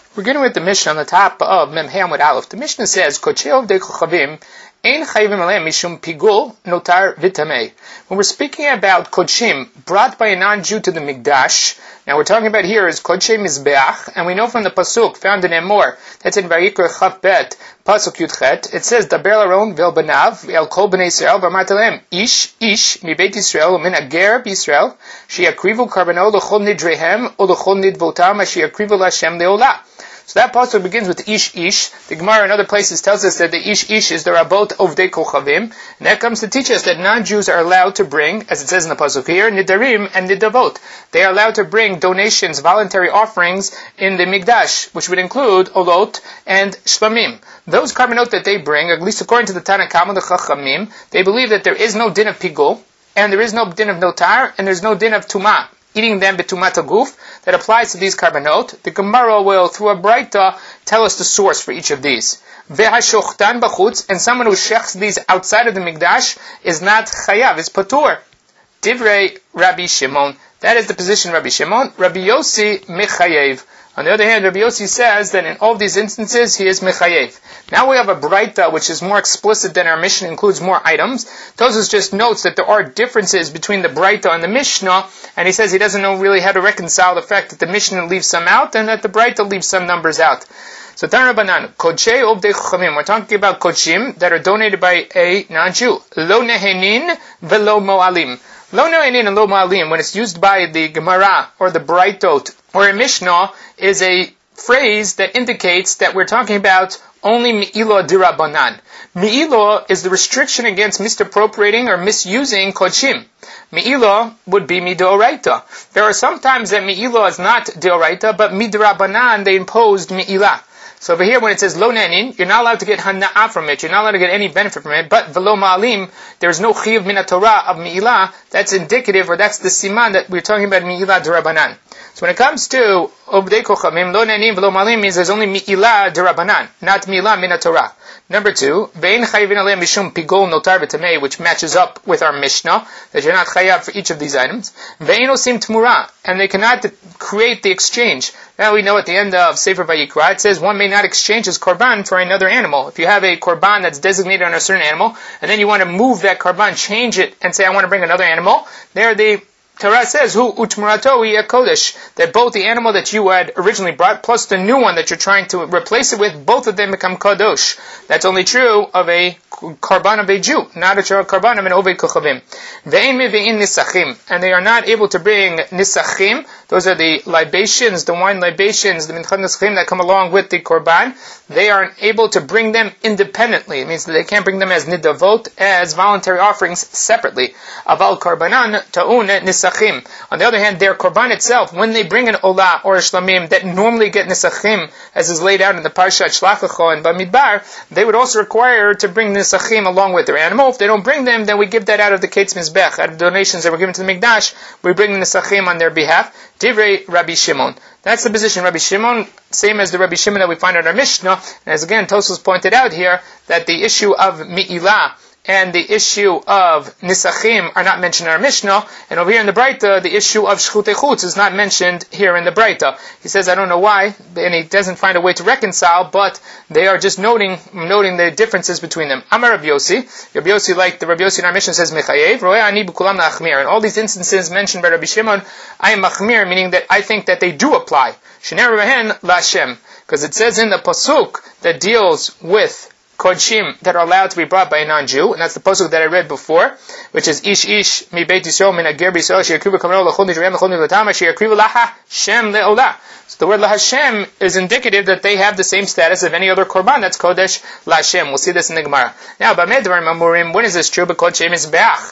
We're getting with the Mishnah on the top of Mem Hey Amud Aleph. The Mishnah says, Kodshei Ovdei Kochavim ein chayivim aleim mishum pigul notar vitamei. When we're speaking about Kodshim brought by a non-Jew to the Mikdash, now we're talking about here is Kodshei Mizbeach, and we know from the Pasuk found in Emor, that's in Vayikra Chaf Bet, Pasuk Yudchet, it says, Daber Laron vel banav, el kol bnei Yisrael, v'amart aleim, ish mi beit Yisrael, min ager b'Yisrael, she'yakrivu karbanot l'chol nidrehem, o l'chol nidvotam, she'yakrivu l'Hashem le'olah. So that pasuk begins with ish. The Gemara in other places tells us that the ish is the rabot ovdei kochavim, and that comes to teach us that non-Jews are allowed to bring, as it says in the pasuk here, nidarim and nidavot. They are allowed to bring donations, voluntary offerings in the mikdash, which would include olot and shlamim. Those karbanot that they bring, at least according to the Tanna Kama, the Chachamim, they believe that there is no din of pigul, and there is no din of notar, and there's no din of tumah, eating them betumat aguf, that applies to these karbanot. The Gemara will, through a braita, tell us the source for each of these. Ve'hashochtan b'chutz, and someone who shechs these outside of the mikdash is not chayav, is patur. Divrei Rabbi Shimon. That is the position of Rabbi Shimon. Rabbi Yossi mechayev. On the other hand, Rabbi Yossi says that in all of these instances, he is mechayev. Now we have a braita which is more explicit than our Mishnah, includes more items. Tosfos just notes that there are differences between the braita and the Mishnah, and he says he doesn't know really how to reconcile the fact that the Mishnah leaves some out and that the braita leaves some numbers out. So Tana Rabbanan, Kodshei Ovdei Chachamim, we're talking about kodshim that are donated by a non-Jew. Lo nehenin velo mo'alim. Lo nehenin and lo mo'alim, when it's used by the Gemara or the braitot or a Mishnah, is a phrase that indicates that we're talking about only mi'ilo dirabanan. Mi'ilo is the restriction against misappropriating or misusing kodshim. Mi'ilo would be midoraita. There are some times that mi'ilo is not deoraita, but midrabanan they imposed mi'ilah. So over here when it says lo ne'anin, you're not allowed to get hana'ah from it, you're not allowed to get any benefit from it, but velo ma'alim, there's no chiyuv min Torah of mi'ilah, that's indicative, or that's the siman that we're talking about mi'ilah derabanan. So when it comes to ovdei kochavim, lo ne'anin velo ma'alim means there's only mi'ilah derabanan, not mi'ilah min Torah. Number 2, ve'in chayivin aleim mishum pigol notar v'tamei, which matches up with our Mishnah, that you're not chayav for each of these items. Ve'in osim tmura, and they cannot create the exchange. Now we know at the end of Sefer Vayikra, it says one may not exchange his korban for another animal. If you have a korban that's designated on a certain animal, and then you want to move that korban, change it, and say, I want to bring another animal, there the Torah says, Hu utmurato hi kodesh, that both the animal that you had originally brought, plus the new one that you're trying to replace it with, both of them become kadosh. That's only true of a korban of a Jew, not a korban of an ovei kochavim. Ve'en meve'in nisachim, and they are not able to bring nisachim. Those are the libations, the wine libations, the minchat nisachim that come along with the korban. They are able to bring them independently. It means that they can't bring them as nidavot, as voluntary offerings separately. Aval korbanan ta'un nisachim. On the other hand, their korban itself, when they bring an olah or a shlamim that normally get nisachim, as is laid out in the Parshat Shlach Lecha and Bamidbar, they would also require to bring nisachim along with their animal. If they don't bring them, then we give that out of the Ketz Mizbech, out of donations that were given to the Mikdash, we bring the nisachim on their behalf. Divrei Rabbi Shimon. That's the position of Rabbi Shimon, same as the Rabbi Shimon that we find in our Mishnah. And as again, Tosfos pointed out here, that the issue of mi'ilah and the issue of nisachim are not mentioned in our Mishnah, and over here in the Braita, the issue of shchutei chutz is not mentioned here in the Braita. He says, I don't know why, and he doesn't find a way to reconcile, but they are just noting the differences between them. Amar Rabbi Yossi, like the Rabbi Yossi in our Mishnah says, mechayev, roeh ani b'kulam la'achmir. In all these instances mentioned by Rabbi Shimon, I am machmir, meaning that I think that they do apply. Shnei rehen la'Hashem, because it says in the pasuk that deals with kodshim that are allowed to be brought by a non-Jew, and that's the pasuk that I read before, which is ish mi beit Yisrael min ager b'Yisrael she'yakrivu karbanot l'chol nidrehem l'chol nidvatama she'yakrivu laHashem le'olah. So the word laHashem is indicative that they have the same status of any other korban that's kodesh laHashem. We'll see this in the Gemara. Now, when is this true? B'kodshei mizbeach.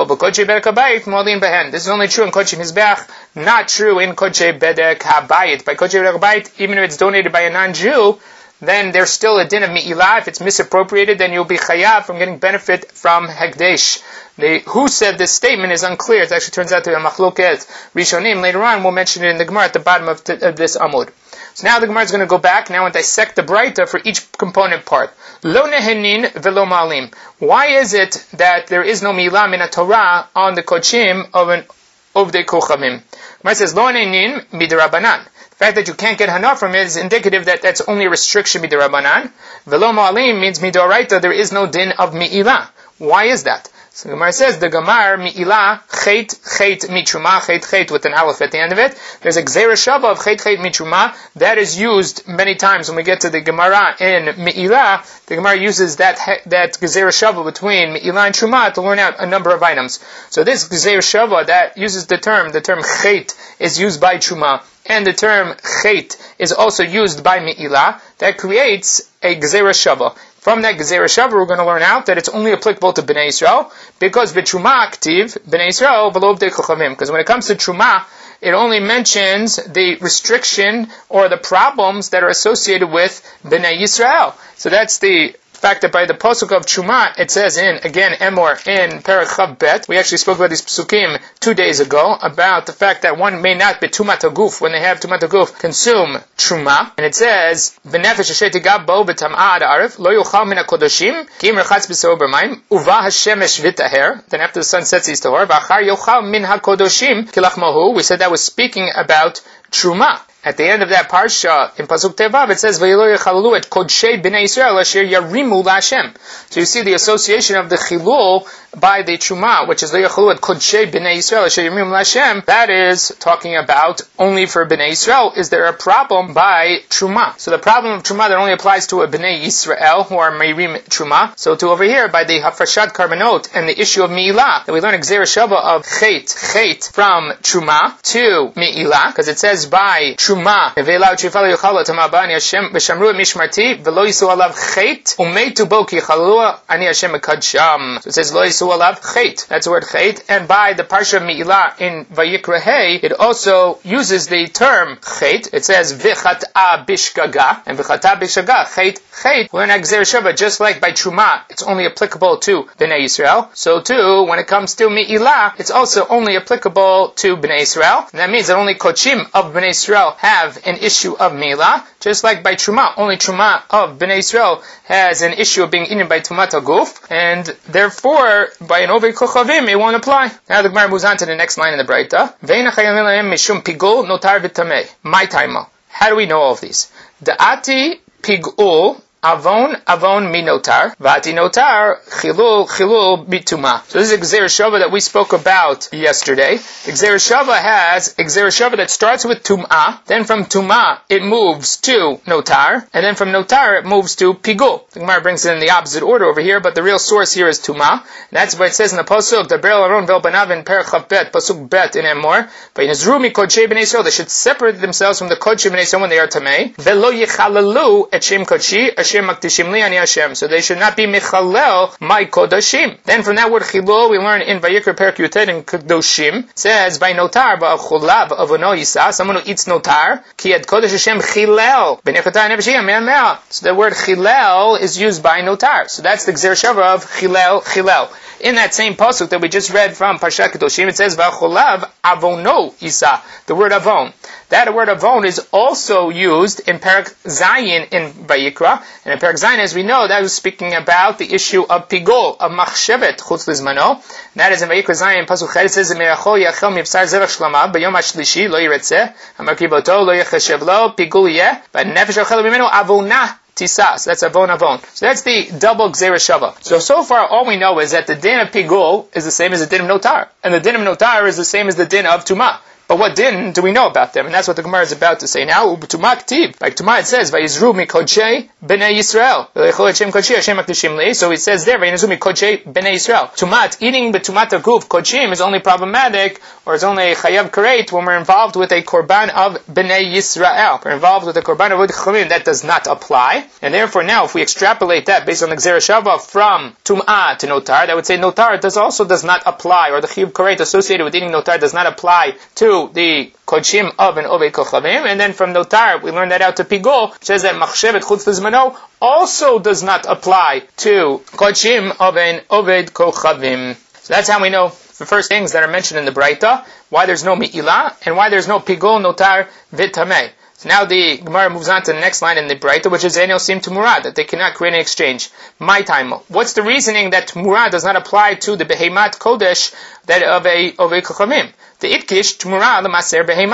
This is only true in Kodshei Mizbeach, not true in Kodshei Bedek Habayit. By Kodshei Bedek Habayit, even if it's donated by a non-Jew, then there's still a din of mi'ilah. If it's misappropriated, then you'll be chayav from getting benefit from hekdesh. Who said this statement is unclear. It actually turns out to be a machloket rishonim. Later on, we'll mention it in the Gemara at the bottom of this amud. So now the Gemara is going to go back now and dissect the Braita for each component part. Lo nehenin velo ma'alim. Why is it that there is no mi'ilah min Torah on the kodshim of an ovdei kochavim? Gemara says, Lo nehenin midrabanan. The fact that you can't get hana from it is indicative that that's only a restriction midirabanan. Velo mo'alim means midoraita, there is no din of mi'ilah. Why is that? So the Gemara says, the Gemara mi'ilah, chet mitruma, chet with an aleph at the end of it. There's a gzeira shava of chet mitruma that is used many times when we get to the Gemara in mi'ilah. The Gemara uses that gzeira shava between mi'ilah and truma to learn out a number of items. So this gzeira shava that uses the term chet is used by truma, and the term chet is also used by mi'ilah. That creates a gzeira shava. From that Gezerah Shava, we're going to learn out that it's only applicable to Bnei Yisrael, because B'Truma Aktiv, Bnei Yisrael, V'lo B'dei Chachamim. Because when it comes to Truma, it only mentions the restriction or the problems that are associated with Bnei Yisrael. So that's the fact that by the pasuk of Truma, it says Emor in Perek Chav Bet. We actually spoke about these pasukim 2 days ago about the fact that one may not be Tumat HaGuf, when they have Tumat HaGuf, consume Truma. And it says, B'nefesh asher tigab bo b'tam'a ad arif, lo yuchal min HaKodoshim, ki im rechatz b'seor b'mayim, uva hashemesh v'taher. Then after the sun sets, he's tahor, v'achar yuchal min HaKodoshim, ki lachmohu. We said that was speaking about Truma. At the end of that parsha, in Pasuk Tevav, it says, V'yilo yechalulu et kodshei b'nei Yisrael asher yarimu la'Hashem. So you see the association of the chilul by the Truma, which is V'yechalulu et kodshei b'nei Yisrael asher yarimu la'Hashem. That is talking about only for b'nei Yisrael. Is there a problem by Truma? So the problem of Truma that only applies to a b'nei Yisrael, who are Meirim Truma. So to over here, by the Hafrashat Karbanot and the issue of Mi'ilah, that we learn a Gzeira Shava of chet from Truma to Mi'ilah, because it says by Truma, so it says lo yisu alav chet. That's the word chet. And by the parsha of Mi'ilah in Vayikra Hey, it also uses the term chet. It says v'chat'a bishgaga, and v'chat'a bishgaga chet. We're in Gzeira Shava, just like by Truma, it's only applicable to Bnei Yisrael. So too, when it comes to Mi'ilah, it's also only applicable to Bnei Yisrael. And that means that only kochim of Bnei Yisrael have an issue of Mi'ilah, just like by Truma. Only Truma of Bnei Yisrael has an issue of being eaten by Tumat HaGuf, and therefore, by an Oved Kochavim, it won't apply. Now the Gemara moves on to the next line in the Braita. Ve'ein hachayim lehem mishum pigul notar v'tamei. My taima. How do we know all of these? Da'ati pigul avon minotar, vati notar, chilul bituma. So this is a Gzeira Shava that we spoke about yesterday. The Gzeira Shava has a Gzeira Shava that starts with tum'ah, then from tum'ah it moves to notar, and then from notar it moves to pigul. The Gemara brings it in the opposite order over here, but the real source here is tum'ah. And that's what it says in the pasuk, the Berel Aron vel banav in Perek Chav Bet, pasuk Bet in Emor, v'yinazru mi kodshei b'nei Yisrael. They should separate themselves from the kodshei b'nei Yisrael when they are tamei. V'lo yichalalu et shem kodshi. So they should not be michalel my kodashim. Then from that word chilul, we learn in Vayikra Perek Yutet in Kedoshim, says by notar ba'acholav avono yisa, someone who eats notar, ki ad kodesh Hashem chilel b'nechotah nefeshiyah me'ameh. So the word chilel is used by notar. So that's the Gzeira Shava of chilel. In that same pasuk that we just read from Parshat Kedoshim, it says v'acholav avono yisa. The word avon. That word avon is also used in Perek Zayin in Vayikra. And in Perek Zayin, as we know, that was speaking about the issue of pigol, of machshevet, chutz lizmano. That is in Vayikra Zayin, pasuk chet, it says, Me'achol yachel mivsar zevach shlama, b'yom hashlishi, lo yiretzeh, hamarkiboto, lo yecheshev lo, pigul yeh, v'nefesh ochel b'meno avonah. Tisas, that's avon. So that's the double Gzeira Shava. So far all we know is that the din of pigul is the same as the din of notar. And the din of notar is the same as the din of tumah. But what din do we know about them? And that's what the Gemara is about to say now. Tumah ktiv. Like Tumah it says, Vayizru mi kodshei b'nei Yisrael. So it says there, Vayizru mi kodshei b'nei Yisrael. Tumat, eating the Tumat HaGuf, kodshim, is only problematic, or is only chayav karet, when we're involved with a korban of b'nei Yisrael. We're involved with a korban of Chachamim, that does not apply. And therefore now, if we extrapolate that based on the Gzeira Shava from Tum'ah to Notar, that would say Notar also does not apply, or the chayav karet associated with eating Notar does not apply to the kodshim of an oved kochavim, and then from notar we learn that out to pigul, which says that machshevet chutz lizmano also does not apply to kodshim of an oved kochavim. So that's how we know the first things that are mentioned in the Braita, why there's no mi'ilah, and why there's no pigul, notar, v'tamei. So now the Gemara moves on to the next line in the Braita, which is Enel Sim Tumurah, that they cannot create an exchange. My time. What's the reasoning that Tumurah does not apply to the Behemat Kodesh that of a Kochavim? The Itkish Tumurah L'Maser Behema.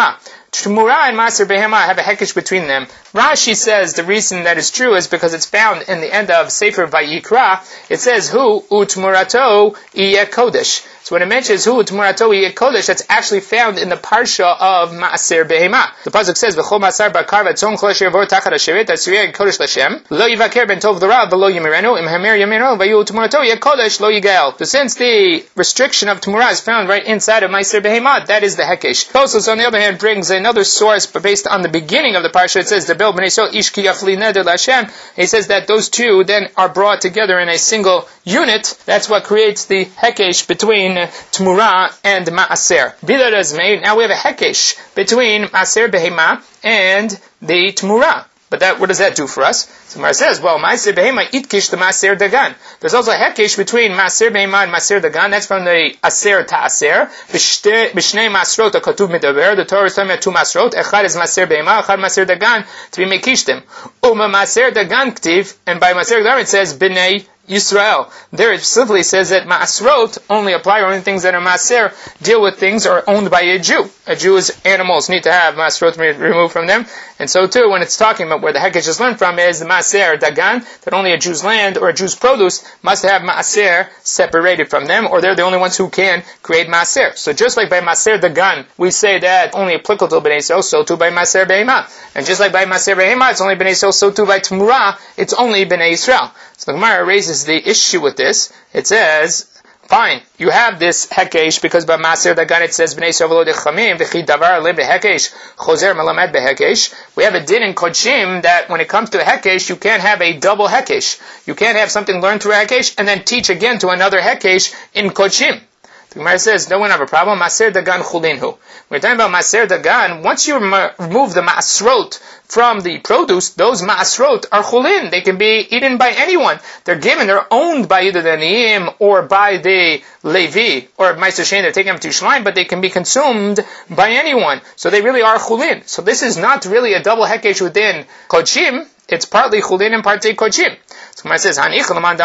Tmura and Maser Behema have a hekesh between them. Rashi says the reason that is true is because it's found in the end of Sefer Vayikra. It says, Hu utmurato iye kodesh. So when it mentions Hu utmurato iye kodesh, that's actually found in the parsha of Maser Behema. The pasuk says, V'chol masar bakar v'tzon chol asher yavor tachat hasheret asiriyah kodesh l'Shem lo yivaker ben tov d'ra v'lo yimirenu im hamer yaminu v'yu utmurato iye kodesh lo yigael. So since the restriction of Tmura is found right inside of Maser Behema, that is the hekesh. Tosfos, on the other hand, brings another source, but based on the beginning of the parsha, it says, the Bel B'nai Yisrael ish ki yafli neder l'Hashem. He says that those two then are brought together in a single unit. That's what creates the hekesh between Tmura and Ma'aser. Bila Razmei, now we have a hekesh between Maser Behema and the Tmura. But what does that do for us? So Mar says, well, Maser Behema itkish the Maser Dagan. There's also a hekesh between Maser Behema and Maser Dagan. That's from the Aser Ta'aser. B'shnei Masrot HaKatuv Medaber. The Torah is talking about two Masrot. Echad is Maser Behema, Echad Maser Dagan, to be mekishtim. Uma Maser Dagan ktiv, and by Maser Dagan it says, B'nei Yisrael. There it specifically says that Ma'asrot only apply, or only things that are Maser deal with things are owned by a Jew. A Jew's animals need to have Ma'asrot removed from them. And so too, when it's talking about where the hekesh is learned from is the Maser Dagan, that only a Jew's land or a Jew's produce must have Maser separated from them, or they're the only ones who can create Maser. So just like by Maser Dagan, we say that only applicable to Bnei Yisrael, so too by Maser Behema. And just like by Maser Behema, it's only Bnei Yisrael, so too by Tmura, it's only Bnei Yisrael. So the Gemara raises the issue with this. It says, fine, you have this hekesh because by Maser Dagan it says Bnei Yisrael v'lo dechamim v'chi davar le behekesh chozer melamed behekesh. We have a din in Kodshim that when it comes to a hekesh, you can't have a double hekesh. You can't have something learned through a hekesh and then teach again to another hekesh in Kodshim. The Gemara says, no one have a problem. Maser Dagan chulinhu. We're talking about Maser Dagan. Once you remove the Ma'asrot from the produce, those Ma'asrot are chulin. They can be eaten by anyone. They're owned by either the Ni'im or by the Levi or Meister Shein. They're taken up to Yerushalayim, but they can be consumed by anyone. So they really are chulin. So this is not really a double hekesh within Kodshim. It's partly chulin and partly Kodshim. So Gemara says, that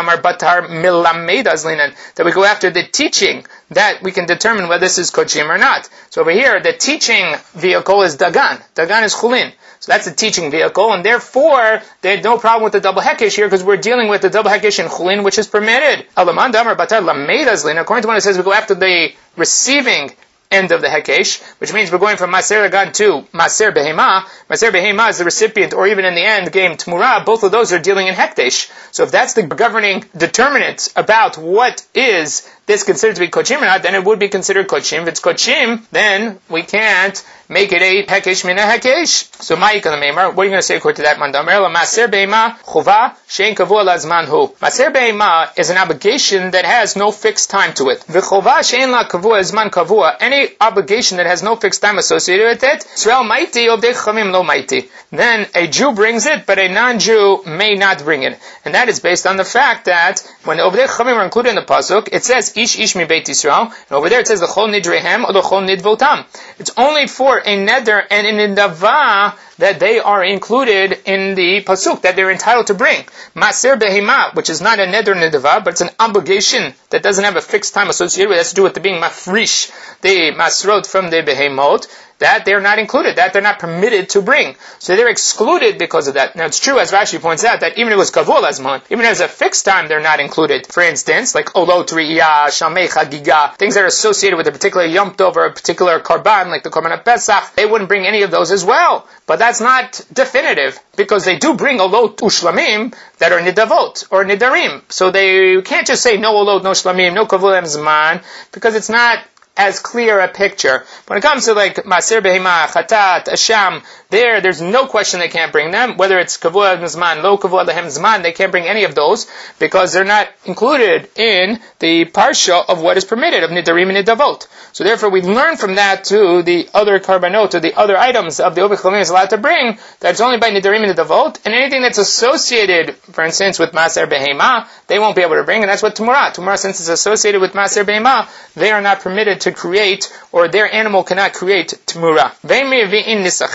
we go after the teaching that we can determine whether this is Kodshim or not. So over here, the teaching vehicle is Dagan. Dagan is chulin. So that's the teaching vehicle, and therefore, there's no problem with the double hekesh here, because we're dealing with the double hekesh in chulin, which is permitted. According to what it says, we go after the receiving end of the hekesh, which means we're going from Maser Dagan to Maser Behema. Maser Behema is the recipient, or even in the end game Tmura. Both of those are dealing in hekdesh. So if that's the governing determinant about what is this considered to be Kodshim or not, then it would be considered Kodshim. If it's Kodshim, then we can't make it a hekesh min a hekesh. So ma'ika l'meimar, what are you going to say according to that? Mandamer Maser Behema chuva shein kavua lazman hu. Maser Behema is an obligation that has no fixed time to it. V'chuva shein la kavua zman kavua. Any obligation that has no fixed time associated with it, Israel maiti obdei chamim lo maiti. Then a Jew brings it, but a non-Jew may not bring it. And that is based on the fact that when the obdei chamim are included in the pasuk, it says ish mi beit Yisrael, and over there it says l'chol nidrehem or l'chol nidvotam. It's only for a neder and an indava that they are included in the pasuk, that they're entitled to bring. Maser Behema, which is not a neder and indava, but it's an obligation that doesn't have a fixed time associated with it. It has to do with the being mafrish, the masrot from the behemot, that they're not included, that they're not permitted to bring. So they're excluded because of that. Now it's true, as Rashi points out, that even if it was kavul azman, even if there's a fixed time, they're not included. For instance, like olot riyah, shamei chagiga, things that are associated with a particular yom tov or a particular korban, like the korban of Pesach, they wouldn't bring any of those as well. But that's not definitive, because they do bring olot ushlamim that are nidavot or nidarim. So you can't just say no olot, no shlamim, no kavul zman, because it's not as clear a picture. When it comes to like Maser Behema, Chatat, Asham, there's no question they can't bring them. Whether it's Kavua Zman, Lo Kavua Lehem Zman, they can't bring any of those because they're not included in the parsha of what is permitted, of Nidarim and Nidavot. So therefore we learn from that to the other karbanot, to the other items of the Obed Chavim is allowed to bring, that it's only by Nidarim and Nidavot, and anything that's associated, for instance, with Maser Behema, they won't be able to bring, and that's what Tumura. Tumura, since it's associated with Maser Behema, they are not permitted to create, or their animal cannot create Tumura. How come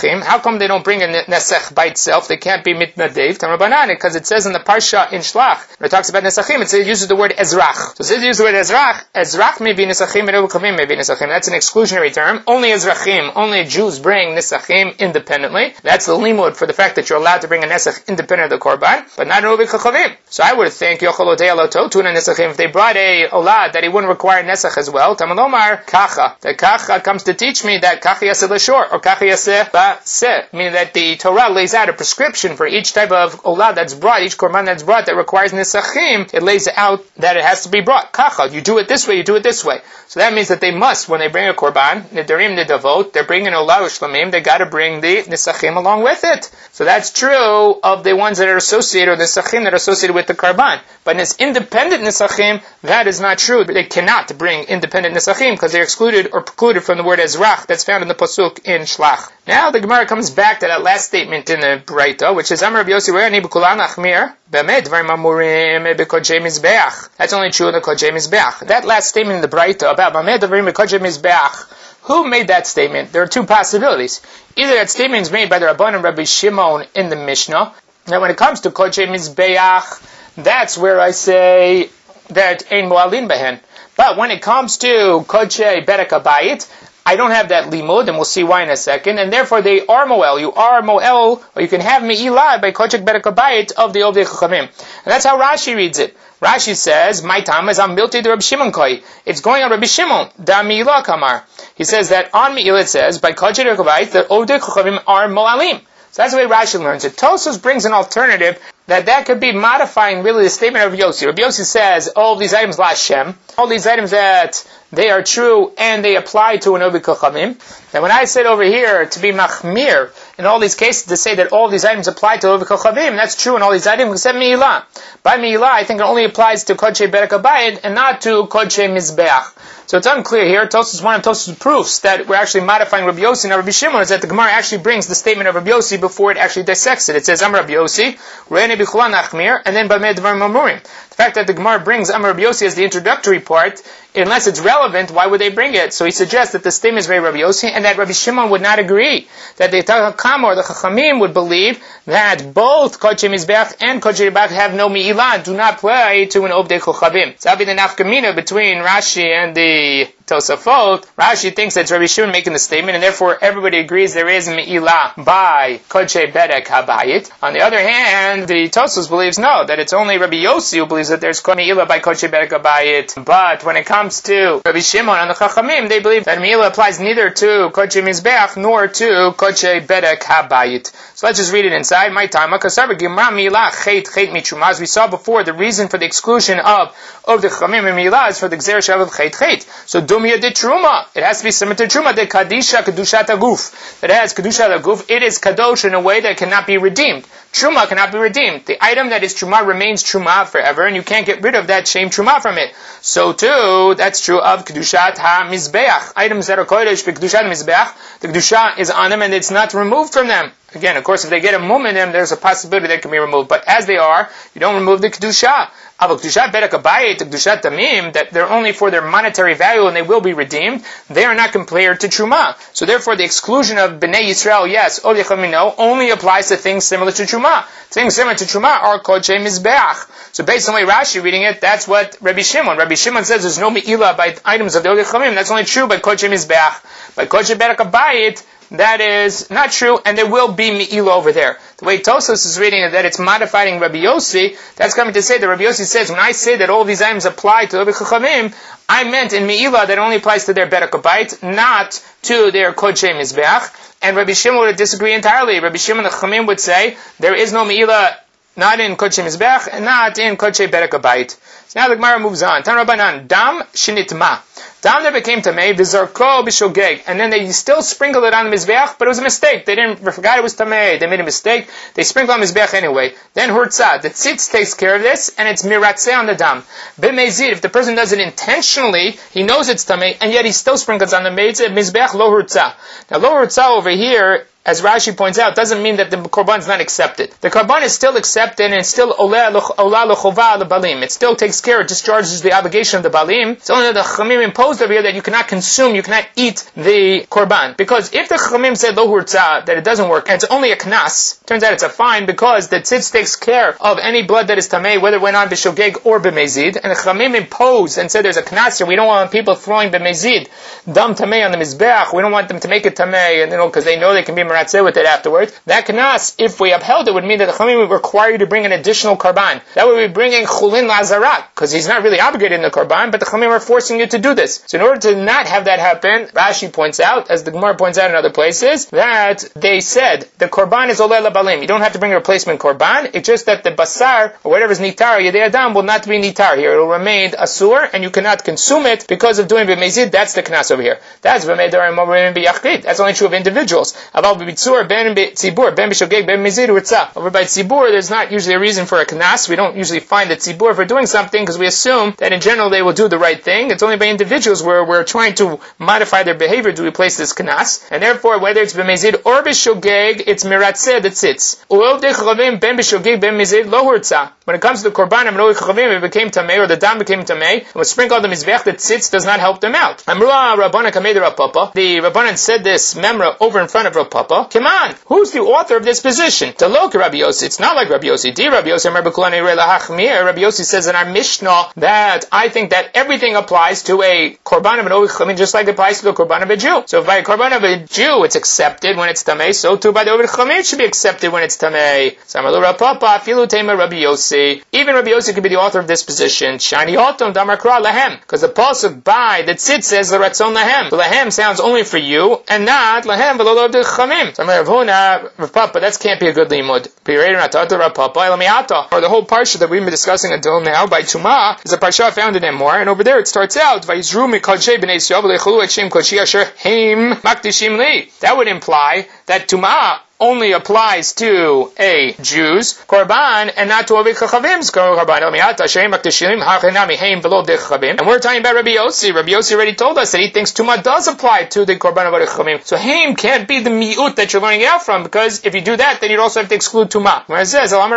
Chum, they don't bring a nesach by itself. They can't be mitnadev. Tamabanan, because it says in the parsha in Shlach, when it talks about nesachim, it uses the word ezrach. So it uses the word ezrach. Ezrach may be nesachim, and Uvechavim may be nesachim. That's an exclusionary term. Only ezrachim, only Jews bring nesachim independently. That's the limud for the fact that you're allowed to bring a nesach independent of the korban, but not an Uvechavim. So I would think Yochalotei Alototun and nesachim, if they brought a olad that he wouldn't require nesach as well. Tamalomar kacha. The kacha comes to teach me that kacha yaseh l'shor or kacha yaseh ba'seh, meaning that the Torah lays out a prescription for each type of olad that's brought, each korban that's brought that requires nesachim. It lays out that it has to be brought. Kacha, you do it this way, you do it this way. So that means that they must, when they bring a korban, nidarim nidavot, they're bringing olad u'shlamim, they got to bring the nesachim along with it. So that's true of the ones that are associated, or the nesachim that are associated with the korban. But in this independent nesachim, that is not true. They cannot bring independent nesachim because they're excluded or precluded from the word ezrach that's found in the pasuk in Shlach. Now the Gemara comes back to that last statement in the Braita, which is Amar Rabbi Yossi Re'ani b'kulan achmir b'med dvarim amurim b'kodshei mizbeach. That's only true in the kodshei mizbeach. That last statement in the Braita about b'med dvarim b'kodshei mizbeach, who made that statement? There are two possibilities. Either that statement is made by the Rabban and Rabbi Shimon in the Mishnah. Now when it comes to kodshei mizbeach, that's where I say that ein mo'alin behen. But when it comes to kodshei berek habayit, I don't have that limud, and we'll see why in a second, and therefore they are moel. You are moel, or you can have me'ilah by kodshei berek habayit of the Ovdei Chachamim. And that's how Rashi reads it. Rashi says, my time is on milti de Rabbi Shimon koi. It's going on Rabbi Shimon, da me'ilah kamar. He says that on me'ilah it says, by kodshei berek habayit, the Ovdei Chachamim are mo'alim. So that's the way Rashi learns it. Tosfos brings an alternative that could be modifying really the statement of Rabbi Yossi. Rabbi Yossi says all these items la Hashem, all these items that they are true and they apply to an Ovdei Chachamim. Now when I said over here to be machmir in all these cases to say that all these items apply to Ovdei Chachamim, that's true in all these items except me'ilah. By me'ilah I think it only applies to kodshei berek habayit and not to kodshei mizbeach. So it's unclear here. Tosfos, one of Tosfos' proofs that we're actually modifying Rabbi Yossi and Rabbi Shimon is that the Gemara actually brings the statement of Rabbi Yossi before it actually dissects it. It says, Am Rabbi Yossi, Re'ene b'chulan achmir, and then B'med dvarim amurim. The fact that the Gemara brings Am Rabbi Yossi as the introductory part, unless it's relevant, why would they bring it? So he suggests that the statement is very Rabbi Yossi, and that Rabbi Shimon would not agree. That the Takam or the Chachamim would believe that both kodshei mizbeach and kodshei berek have no me'ilah, do not play to an Ovdei Chachamim. So that'll be the nafkamina between Rashi and the Tosafot. Rashi thinks that it's Rabbi Shimon making the statement, and therefore everybody agrees there is me'ilah by kodshei berek habayit. On the other hand, the Tosafos believes no, that it's only Rabbi Yossi who believes that there's me'ilah by kodshei berek habayit. But when it comes to Rabbi Shimon and the Chachamim, they believe that me'ilah applies neither to kodshei mizbeach nor to kodshei berek habayit. So let's just read it inside. My time, as we saw before, the reason for the exclusion of the Chachamim and me'ilah is for the gzer shav of chet chet. So dumya de truma, it has to be similar to truma de kadisha kedushat aguf. That has kedushat aguf, it is kadosh in a way that cannot be redeemed. Truma cannot be redeemed. The item that is truma remains truma forever, and you can't get rid of that shame truma from it. So too, that's true of kedushat ha-mizbeach. Items that are kodesh for kedushat ha-mizbeach, the kedusha is on them and it's not removed from them. Again, of course, if they get a mum in them, there's a possibility they can be removed. But as they are, you don't remove the kedusha. Kedushat berek habayit, kedushat damim, that they're only for their monetary value and they will be redeemed, they are not compared to truma. So therefore the exclusion of Bnei Yisrael, yes, Ovdei Chachamim, no, only applies to things similar to truma. Things similar to truma are kodshei mizbeach. So based on the way Rashi reading it, that's what Rabbi Shimon says there's no me'ilah by items of the Ovdei Chachamim. That's only true by kodshei mizbeach. By kodshei berek habayit, that is not true, and there will be me'ilah over there. The way Tosfos is reading it, that it's modifying Rabbi Yossi, that's coming to say that Rabbi Yossi says, when I say that all these items apply to Ovdei Chachamim, I meant in me'ilah that only applies to their berek habayit, not to their kodshei mizbeach. And Rabbi Shimon would disagree entirely. Rabbi Shimon the Chachamim would say, there is no me'ilah, not in kodshei mizbeach, and not in kodshei berek habayit. So now the Gemara moves on. Tan Rabbanan, dam shinitma. Dam that became tamei, v'zarko b'shogeg, and then they still sprinkled it on the mizbeach, but it was a mistake. They forgot it was tamei. They made a mistake. They sprinkled on the mizbeach anyway. Then hurtzah, the tzitz takes care of this, and it's miratzeh on the dam. B'mezid, if the person does it intentionally, he knows it's tamei, and yet he still sprinkles on the mizbeach lo hurtzah. Now lo hurtzah over here as Rashi points out, doesn't mean that the korban is not accepted. The korban is still accepted and it's still olah l'chova l'balim. It still takes care, it discharges the obligation of the balim. It's only that the Chachamim imposed over here that you cannot consume, you cannot eat the korban. Because if the Chachamim said lo hurtza, that it doesn't work, and it's only a knas, turns out it's a fine because the tzitz takes care of any blood that is tamei, whether it went on b'shogeg or b'mezid, and the Chachamim imposed and said there's a knas here, we don't want people throwing b'mezid, dam tamei on the mizbeach, we don't want them to make it tamei, and because they know they can be meratzeh with it afterwards. That knas, if we upheld it, would mean that the Chachamim would require you to bring an additional korban. That would be bringing chulin lazarat, because he's not really obligated in the korban, but the Chachamim are forcing you to do this. So in order to not have that happen, Rashi points out, as the Gemara points out in other places, that they said the korban is oleh labalim. You don't have to bring a replacement korban. It's just that the basar, or whatever is nitar, yedei adam, will not be nitar here. It will remain asur, and you cannot consume it because of doing b'mezid. That's the knas over here. That's b'meidarim orim b'yachid. That's only true of individuals. Aval b'bitzur, ben b'tzibur, ben b'shogeg, ben b'mezid, u'ritzah. Over by tzibur, there's not usually a reason for a knas. We don't usually find that tzibur for doing something because we assume that in general they will do the right thing. It's only by individuals where we're trying to modify their behavior to replace this knas. And therefore, whether it's b'mezid or b'shogeg, it's miratzeh that sits. When it comes to the korban, it became tamei, or the dam became tamei, and was sprinkled on the mizbech, that sits does not help them out. The Rabbanan said this memra over in front of Rav Papa. Come on, who's the author of this position? To look Rabbi Yossi, it's not like Rabbi Yossi. Rabbi Yossi says in our Mishnah that I think that everything applies to a korban of an oved chamin just like it applies to the korban of a Jew. So if by a korban of a Jew it's accepted when it's tamei, so too by the oved chamin it should be accepted when it's tamei. Samalu Rav Papa, filu tema Rabbi Yossi. Even Rabbi Yossi could be the author of this position. Shani otom damar kra lahem, because the pasuk by the tzitz says l'ratzon lahem. The lahem sounds only for you and not lahem v'lo lo oved chamim. So Rav Huna, Rav Papa, that can't be a good limud. Or the whole parsha that we've been discussing until now by Tumah is a parsha found in Emor, and over there it starts out that would imply that Tumah only applies to a Jew's korban and not to a Chachavim's korban. And we're talking about Rabbi Yossi. Rabbi Yossi already told us that he thinks Tumah does apply to the korban of Chachavim. So Haim can't be the mi'ut that you're learning out from, because if you do that, then you'd also have to exclude Tumah. Where it says, that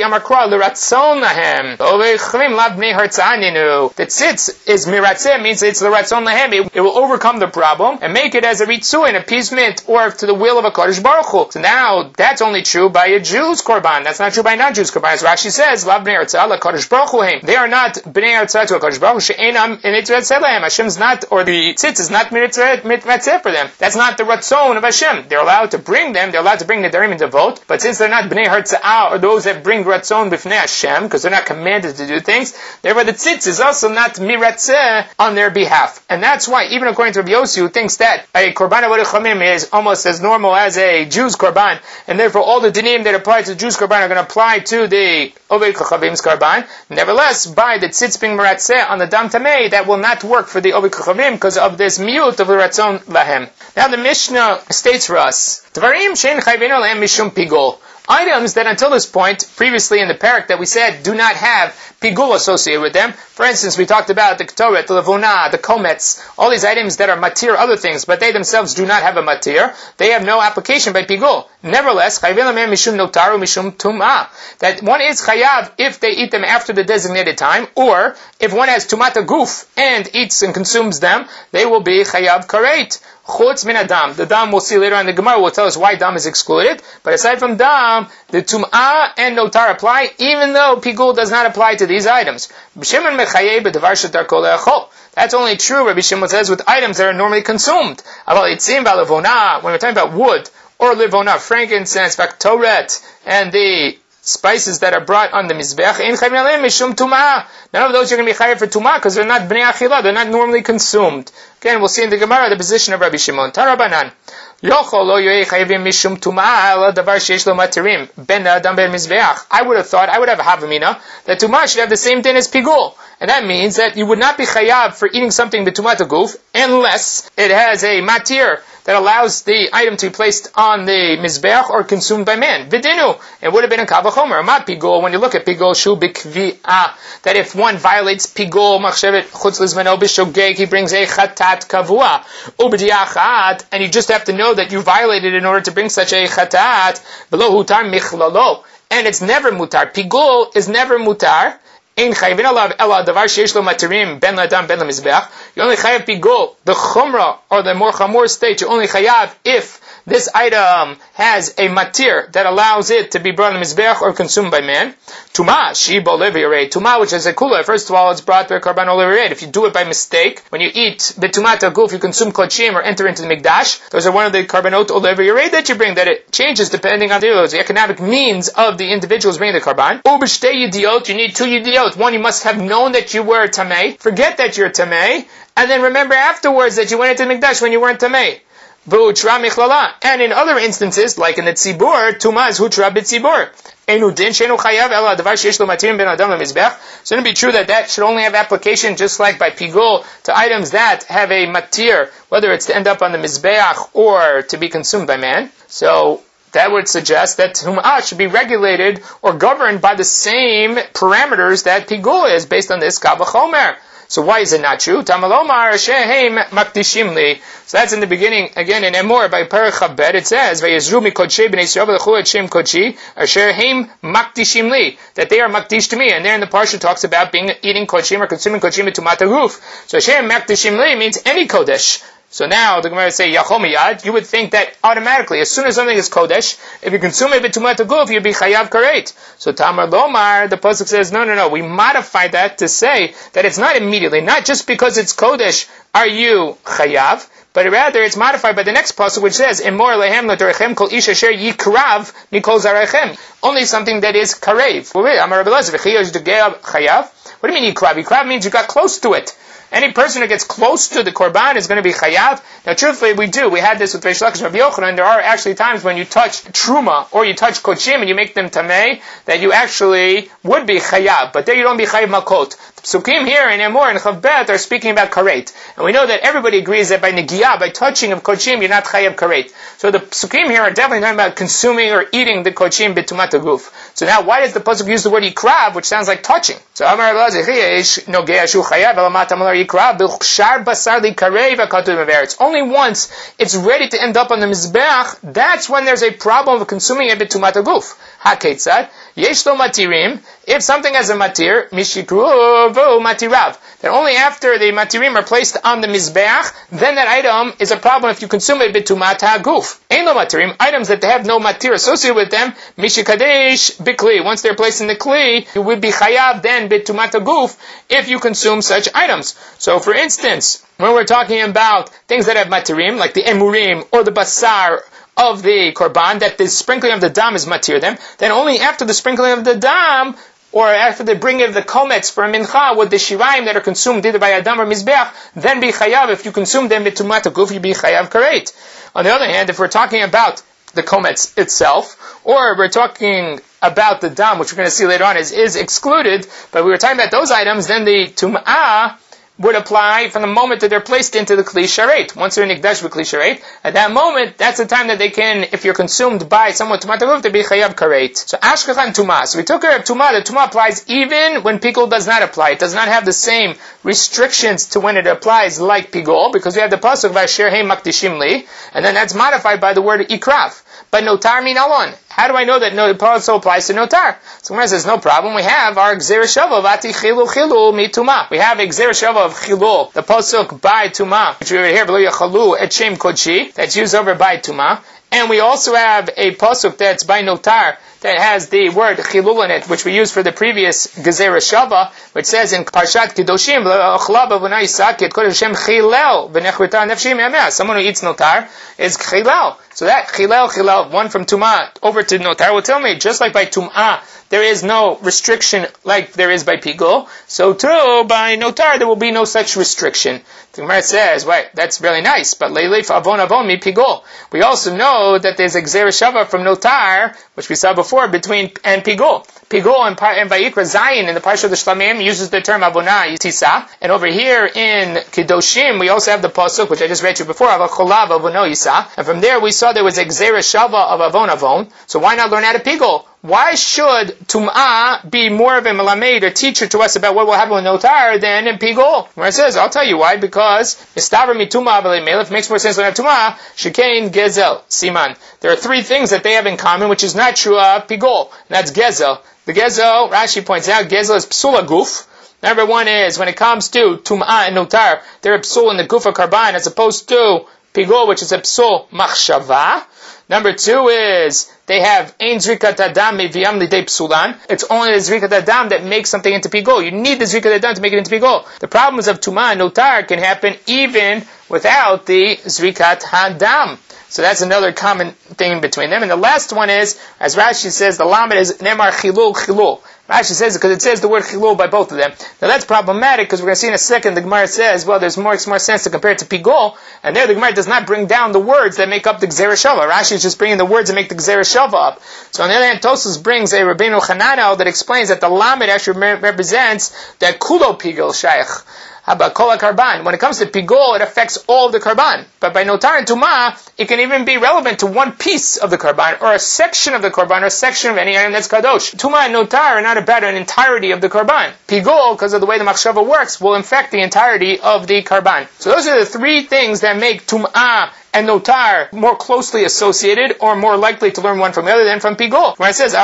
tzitz is miratzeh, means it's l'ratzon lahem. It will overcome the problem and make it as a ritzu, an appeasement, or to the will of a Kodesh Baruch Hu. So now, that's only true by a Jew's korban. That's not true by non-Jew's korban. As Rashi says, Lav bnei Artzah la Kodesh Baruch Hu heim. They are not bnei Artzah to a Kodesh Baruch Hu. She'enam mitzvah lehem. Hashem's not, or the tzitz is not mitzvah for them. That's not the ratzon of Hashem. They're allowed to bring them. They're allowed to bring the darim into vote. But since they're not bnei Artzah, or those that bring ratzon b'fnei Hashem, because they're not commanded to do things, therefore the tzitz is also not miratzeh on their behalf. And that's why, even according to Rabbi Yossi, who thinks that a korban avodah chamim is almost as normal as a Jew's korban, and therefore all the dinim that apply to the Jew's korban are going to apply to the Oved Chachavim's korban. Nevertheless, by the tzitz being meratzeh on the dam tamei, that will not work for the Oved Chachavim because of this miut of the ratzon lahem. Now the Mishnah states for us, Dvarim shein chayvenu lehem mishum pigol. Items that until this point, previously in the parak that we said do not have pigul associated with them. For instance, we talked about the ktoret, the levuna, the komets, all these items that are matir other things, but they themselves do not have a matir. They have no application by pigul. Nevertheless, mishum notaru mishum tumah. That one is chayav if they eat them after the designated time, or if one has tumata guf and eats and consumes them, they will be chayav karet. Chutz min adam. The dam we'll see later on. The Gemara will tell us why dam is excluded. But aside from dam, the tum'ah and notar apply, even though pigul does not apply to these items. That's only true, Rabbi Shimon says, with items that are normally consumed. When we're talking about wood, or livona, frankincense, baktoret, and the spices that are brought on the mizbech, none of those are going to be chayav for tumah because they're not bnei achila, they're not normally consumed. Again, we'll see in the Gemara the position of Rabbi Shimon. Tarabanan. I would have thought, I would have a havamina, that tumah should have the same din as pigul. And that means that you would not be chayav for eating something b'tumat guf unless it has a matir that allows the item to be placed on the mizbeach or consumed by man. Vidinu, it would have been a kal v'chomer. Not pigul. When you look at pigul, shu b'kvi'ah, that if one violates pigul, machshevet chutz lizmano b'shogeg, he brings a chatat kavua, ub'diachat, and you just have to know that you violated in order to bring such a chatat, below hutar michlalo, and it's never mutar. Pigul is never mutar. Ein chayvin alav ela davar sheish lo matirim ben ladam ben lemizbeach. You only chayav pigul, the chumrah, or the more chamor state, you only chayav if this item has a matir that allows it to be brought in the mizbeach or consumed by man. Tuma, shiba oliviyarei. Tuma, which is a kula. First of all, it's brought by karban oliviyarei. If you do it by mistake, when you eat betumat aguf, you consume kodshim or enter into the mikdash. Those are one of the karbanot oliviyarei that you bring. That it changes depending on the economic means of the individuals bringing the karban. Ubishtei yidiot. You need two yidiot. One, you must have known that you were tamei. Forget that you're tamei, and then remember afterwards that you went into the mikdash when you weren't tamei. And in other instances, like in the tzibur, tuma is hutra b'tzibur. So it'd be true that should only have application just like by pigul to items that have a matir, whether it's to end up on the mizbeach or to be consumed by man. So that would suggest that tum'ah should be regulated or governed by the same parameters that pigul is based on this kal v'chomer. So why is it not true? Tamalomar shehem makdishim li. So that's in the beginning, again in Emor by Perek Chabed, it says, Vayezru mi kodshei b'nei Yisrael v'lechu et shem kodshi, asher heim makdishim li, that they are makdish to me. And there in the parsha talks about eating kodshim or consuming kodshim b'tumat haguf. So shem makdishim li means any kodesh. So now the Gemara say Yachol miyad. You would think that automatically, as soon as something is kodesh, if you consume it b'tumat haguf, you'd be chayav karet. So Tamar Lomar, the pasuk says, no. We modify that to say that it's not immediately, not just because it's kodesh are you chayav, but rather it's modified by the next pasuk which says, Emor lehem l'torechem kol ish asher yikrav mikol zarechem. Only something that is karev. Amar Rabbi Elazar chayav. What do you mean yikrav? Yikrav means you got close to it. Any person who gets close to the korban is going to be chayav. Now, truthfully, we do. We had this with Reish Lakish and Rabbi Yochanan. There are actually times when you touch truma or you touch kodshim and you make them tamei that you actually would be chayav. But there you don't be chayav makot. The psukim here in Emor and Chavbet are speaking about karet. And we know that everybody agrees that by negiyah, by touching of kodshim, you're not chayav karet. So the psukim here are definitely talking about consuming or eating the kodshim b'tumat haguf. So now, why does the pasuk use the word yikrav, which sounds like touching? So Amar Rabbi Elazar, nogea shu chayav elamat amalar yikrav b'chshar basar likarev hakatuv mever. It's only once it's ready to end up on the mizbeach. That's when there's a problem of consuming it b'tumat haguf. Haketzad yesh lo matirim. If something has a matir, mishikru matirav, that only after the matirim are placed on the mizbeach, then that item is a problem if you consume it b'tumat haguf. Ein lo matirim, items that have no matir associated with them, mishikadesh bikli. Once they're placed in the kli, you would be chayav then b'tumat haguf if you consume such items. So, for instance, when we're talking about things that have matirim, like the emurim or the basar of the korban, that the sprinkling of the dam is matir them, then only after the sprinkling of the dam, or after the bringing of the komets for a mincha with the shirayim that are consumed either by adam or mizbeach, then be chayav. If you consume them b'tumat haguf, you be chayav karet. On the other hand, if we're talking about the komets itself, or we're talking about the dam, which we're going to see later on is excluded, but we were talking about those items, then the tum'ah would apply from the moment that they're placed into the kli sharet. Once they're in nikdash with kli sharet, at that moment, that's the time that they can, if you're consumed by someone tumat haguf, to be chayav karet. So ashkachan tumah. So we took care of tumah. The tumah applies even when pigul does not apply. It does not have the same restrictions to when it applies like pigul, because we have the pasuk v'asher heim makdishim li, and then that's modified by the word ikrav. But notar min alon. How do I know that it also applies to notar? So Gemara says, no problem. We have our gzera shava vati chilu chilu mi tuma. We have a gzera shava of chilul, the pasuk by tuma, which we over here below yachalu et shem kodshi, that's used over by tuma. And we also have a pasuk that's by notar, that has the word chilul in it, which we used for the previous gezerah shava, which says in Parshat Kedoshim, someone who eats notar is chilal. So that chilal, one from tumah over to notar, will tell me, just like by tumah, there is no restriction like there is by pigul, so too, by notar, there will be no such restriction. The Gemara says, wait, that's really nice, but leilif avon avon mi pigul. We also know that there's a gzera shava from notar, which we saw before, between and pigul. Pigol and Vayikra Zayin in the Parsha of the Shlamim uses the term Abona Yisa. And over here in Kedoshim, we also have the Pasuk, which I just read to you before, of Cholav Avono Yisa. And from there we saw there was a Gzera Shava of Avon Avon. So why not learn how to Pigol? Why should Tum'ah be more of a Melamed or teacher to us about what will happen with Notar than in Pigol? Where it says, I'll tell you why, because Mistaver mi Tum'ah v'lei Melech makes more sense to have Tum'ah, Shekain Gezel, Siman. There are three things that they have in common, which is not true of Pigol. And that's Gezel. The Gezel, Rashi points out, Gezel is Psula Guf. Number one is, when it comes to Tum'ah and Notar, they're a Psul in the Guf of Karban, as opposed to Pigol, which is a Psul Machshava. Number two is, they have Ein Zrikat Adam Meviam Lidei Psulan. It's only the Zrikat Adam that makes something into Pigol. You need the Zrikat Adam to make it into Pigol. The problems of Tumah and Notar can happen even without the Zrikat Hadam. So that's another common thing between them. And the last one is, as Rashi says, the Lamed is Nemar Chilul Chilul. Rashi says it because it says the word Chilul by both of them. Now that's problematic because we're going to see in a second the Gemara says, well, there's more sense to compare it to Pigol. And there the Gemara does not bring down the words that make up the Gzera Shava. Rashi is just bringing the words that make the Gzera Shava up. So on the other hand, Tosfos brings a Rabbeinu Chananel that explains that the Lamed actually represents that Kulo Pigol Shaykh. About Kol HaKarban. When it comes to Pigol, it affects all of the Karban. But by Notar and Tumah, it can even be relevant to one piece of the Karban, or a section of the Karban, or a section of any item that's Kadosh. Tumah and Notar are not about an entirety of the Karban. Pigol, because of the way the Machshava works, will infect the entirety of the Karban. So those are the three things that make Tumah and Notar more closely associated, or more likely to learn one from the other than from Pigol. When it says,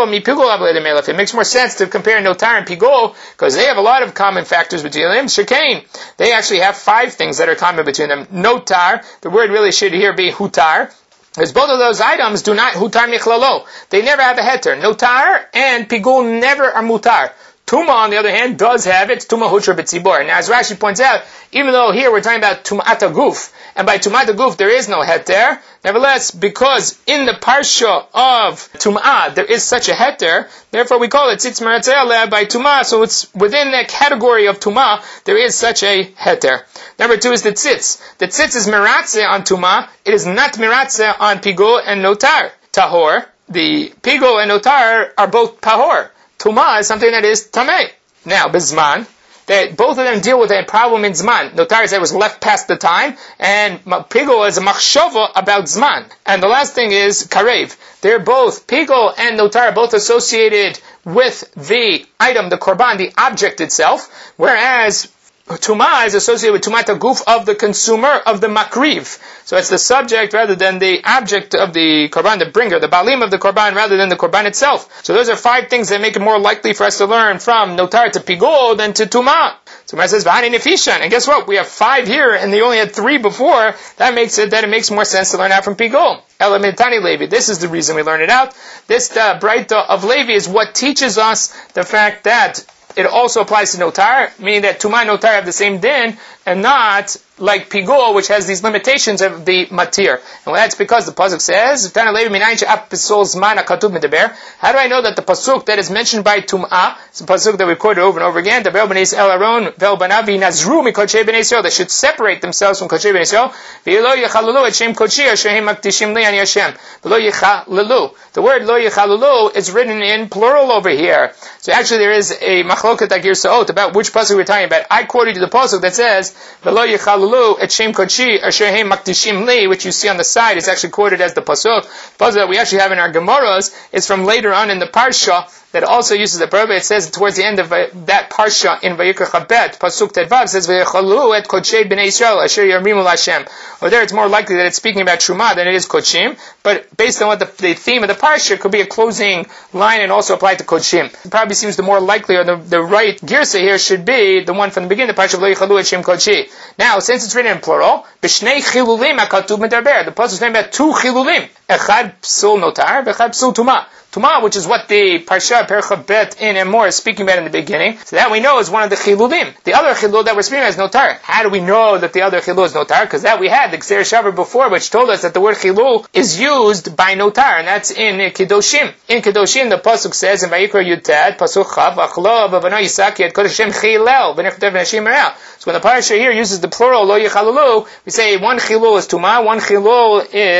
it makes more sense to compare Notar and Pigol, because they have a lot of common factors between them. Shekain, they actually have 5 things that are common between them. Notar, the word really should here be hutar, because both of those items do not hutar michlalo. They never have a heter. Notar and Pigol never are mutar. Tumah, on the other hand, does have it. Tumah hutra b'tzibor. Now, as Rashi points out, even though here we're talking about Tum'at HaGuf, and by Tum'at HaGuf there is no heter, nevertheless, because in the parsha of Tum'ah there is such a heter, therefore we call it Tzitz Meratzeh Aleh by Tum'ah, so it's within the category of Tum'ah, there is such a heter. Number 2 is the Tzitz. The Tzitz is Meratzeh on Tum'ah, it is not Meratzeh on Pigol and Notar. Tahor, the Pigol and Notar are both Tahor. Tumah is something that is Tameh. Now, Bizman, that both of them deal with a problem in Zman. Notar is that it was left past the time, and Pigol is a machshava about Zman. And the last thing is Karev. They're both, Pigol and Notar are both associated with the item, the Korban, the object itself, whereas Tumah is associated with Tumat HaGuf of the consumer, of the Makriv. So it's the subject rather than the object of the Korban, the bringer, the Balim of the Korban rather than the Korban itself. So those are 5 things that make it more likely for us to learn from Notar to Pigol than to Tumah. So it says, V'hani Nefishan. And guess what? We have 5 here and they only had 3 before. That makes it more sense to learn out from Pigol. Elementani Levi. This is the reason we learn it out. This Braita of Levi is what teaches us the fact that it also applies to Notar, meaning that Tumah and Notar have the same din, and not like Pigol, which has these limitations of the Matir. And that's because the Pasuk says, how do I know that the Pasuk that is mentioned by Tum'ah, it's a Pasuk that we quoted over and over again, they should separate themselves from Kodesh B'nei Yisrael. The word lo yechalulu is written in plural over here. So actually there is a machloket agirsaot about which pasuk we're talking about. I quoted you the pasuk that says lo yechalulu et shem kodshi asher hem maktishim li, which you see on the side is actually quoted as the pasuk. The pasuk that we actually have in our Gemaras is from later on in the parsha that also uses the verb. It says towards the end of that parsha in Vayikra Chabet, pasuk Tedvav says ve'yechalu et kodshei b'nei Yisrael asher yarmimu l'Hashem. Over there, it's more likely that it's speaking about Truma than it is Kodshim, but based on what the theme of the parsha could be a closing line and also apply to Kodshim. It probably seems the more likely, or the right girsa here should be the one from the beginning, the parsha of Lo Yechalu Et Shem Kodshi. Now, since it's written in plural, B'shnei chilulim hakatuv medarber. The pasuk is talking about 2 chilulim. Echad psul notar, v'echad psul tumah. Tumah, which is what the Parsha Percha Bet in Emor is speaking about in the beginning. So that we know is one of the chilulim. The other chilul that we're speaking about is notar. How do we know that the other chilul is notar? Because that we had the Gzera Shava before, which told us that the word chilul is used by notar, and that's in Kedoshim. In Kedoshim, the pasuk says in Vayikra Yutad, pasuk Chav, Achlo b'vano Yisaki et Kodesh Hashem chilel v'nechtav v'nashim merah. So when the Parsha here uses the plural lo yechalulu, we say one chilul is tumah, one chilul is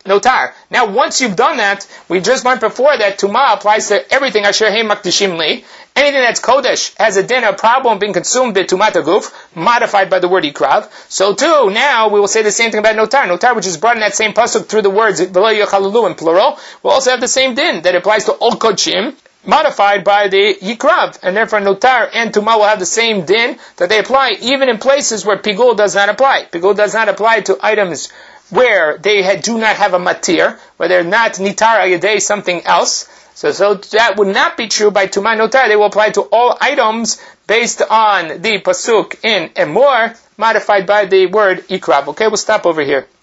notar. Now, once you've done that, we just learned before that Tumah applies to everything. Asher Hey Makdishim Li. Anything that's Kodesh has a din, a problem being consumed by Tumat Aguf, modified by the word Ikrav. So too, now we will say the same thing about notar. Notar, which is brought in that same pasuk through the words V'lo Yochalulu in plural, will also have the same din that applies to all Kodshim, modified by the Yikrav. And therefore notar and Tumah will have the same din that they apply even in places where Pigul does not apply. Pigul does not apply to items where they do not have a matir, where they're not nitar ayadei something else. So that would not be true by Tumah Notar. They will apply to all items based on the pasuk in Emor, modified by the word Ikrav. Okay, we'll stop over here.